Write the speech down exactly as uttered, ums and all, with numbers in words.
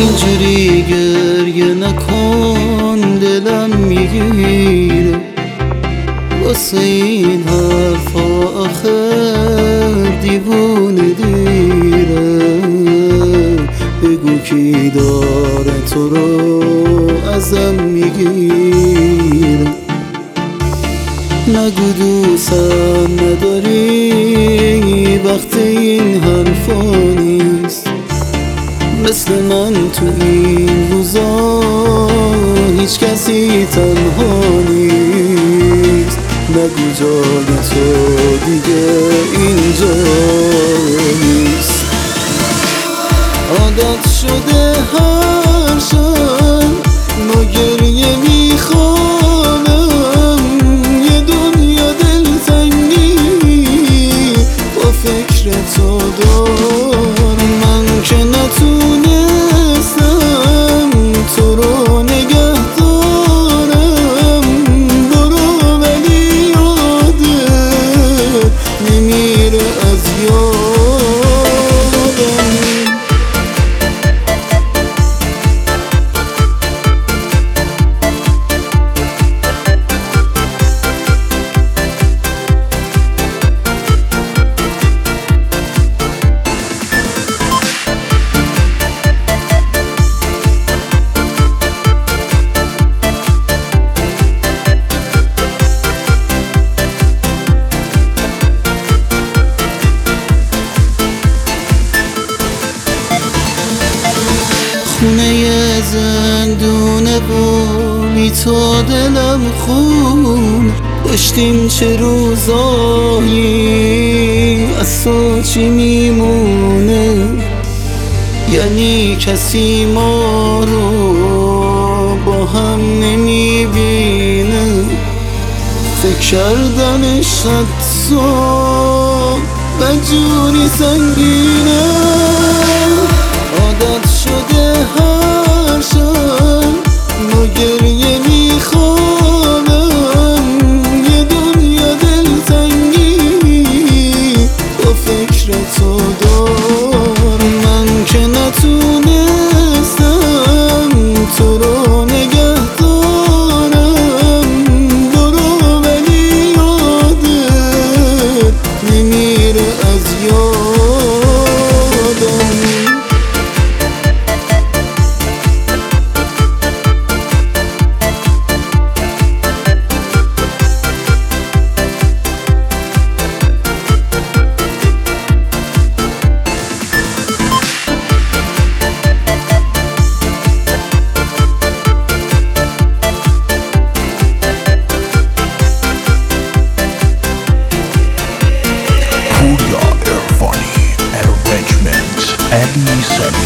اینجوری گریه نکن دلم میگیره واسه این حرفا آخر دیوونه دیره بگو کی داره تو رو ازم میگیره نگو دوستم نداری وقت این حرفا نیست مثل من تو این روزا هیچ کسی تنها نیست نگو جای تو دیگه اینجا نیست عادت شده هر شب ما گریه میخوانم یه دنیا دلتنگی با فکر تو دارم من که نتونستم تو رو نگه دارم برو ولی یادت نمیره از یادم خونه زندونه و بی تو دلم خون داشتیم چه روزایی از تو چی میمونه یعنی کسی ما رو با هم نمیبینه فکر کردنش حتی بدجوری سنگینه عادت شده هر شب ما گریه میخوانم یه دنیا دلتنگی با فکر تو دارم من که نتونستم تو رو نگه دارم برو ولی یادت نمیره از یادم Eddie Sunny.